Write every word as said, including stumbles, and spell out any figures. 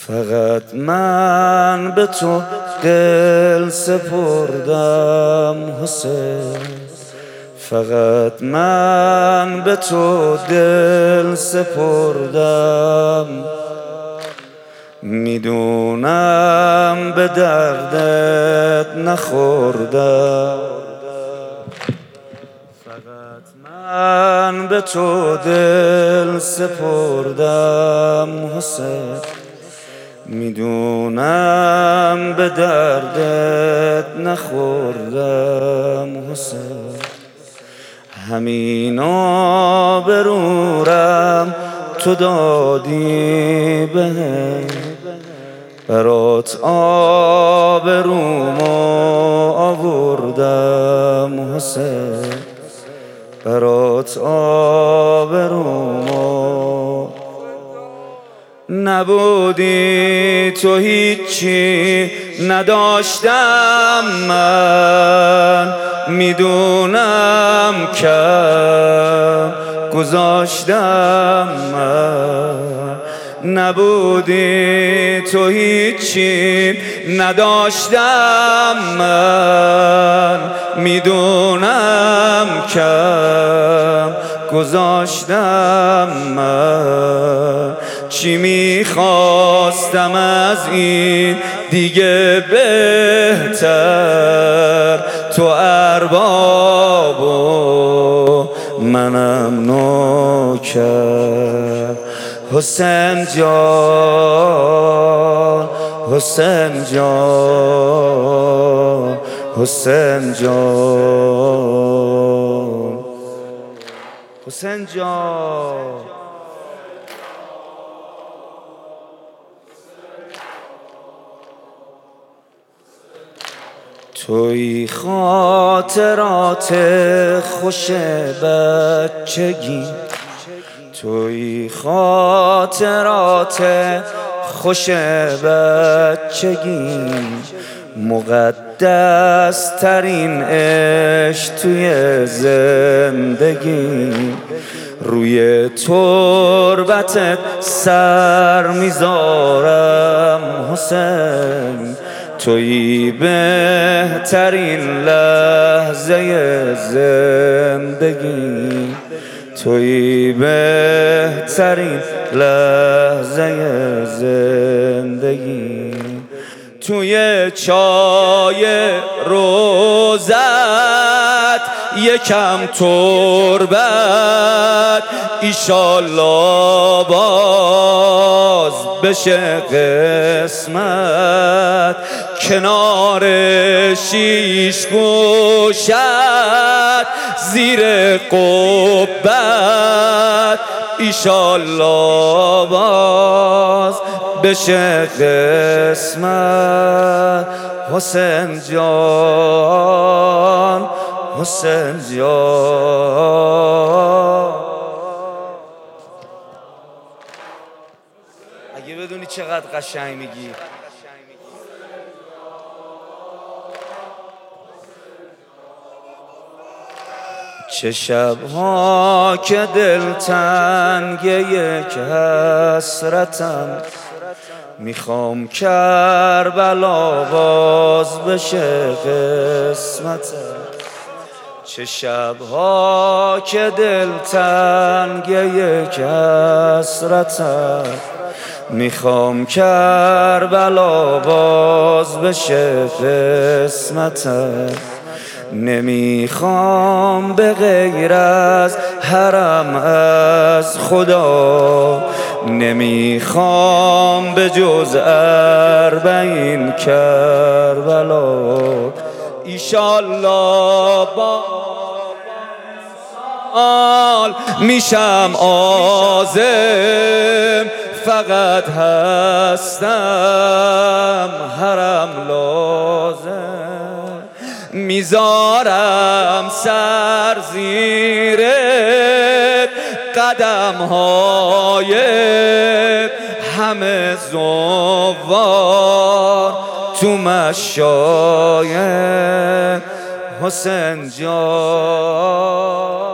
فقط من به تو دل سپردم حسین، فقط من به تو دل سپردم. میدونم به دردت نخوردم، فقط من به تو دل سپردم حسین. میدونم به دردت نخوردم حسین. همین آبرورم تو دادی بهم، برات آبرومو آوردم حسین، برات آبرومو. نبودی تو هیچی نداشتم من، میدونم کم گذاشتم من. نبودی تو هیچی نداشتم من، میدونم کم گذاشتم من. چی میخواستم از این دیگه بهتر، تو ارباب و منم نوکر. حسین جان، حسین جان، حسین جان، حسین جان. توی خاطرات خوش بچگی، توی خاطرات خوش بچگی. مقدس ترین عشق توی زندگی. روی تربتت سر میذارم حسین، توی بهترین لحظه زندگی، توی بهترین لحظه زندگی. توی چای روزت یکم تربت، ایشالله باز بشه قسمت. کنار شیش گوشت زیر قبت، ایشالله باز بشه قسمت. حسین جان، حسین جان. اگه بدونی چقدر قشنگ میگی. چه شب‌ها که دل تنگ یک حسرتم، میخوام کربلا باز بشه قسمتم. چه شب‌ها که دل تنگ یک حسرتم، میخوام کربلا باز بشه قسمتم. نمیخوام به غیر از حرم از خدا، نمیخوام به جز اربعین کربلا. ایشالله با آل میشم عازم، فقط هستم حرم لازم. میذارم سر زیرت قدم های همه زوار تو مشایخ حسین جان.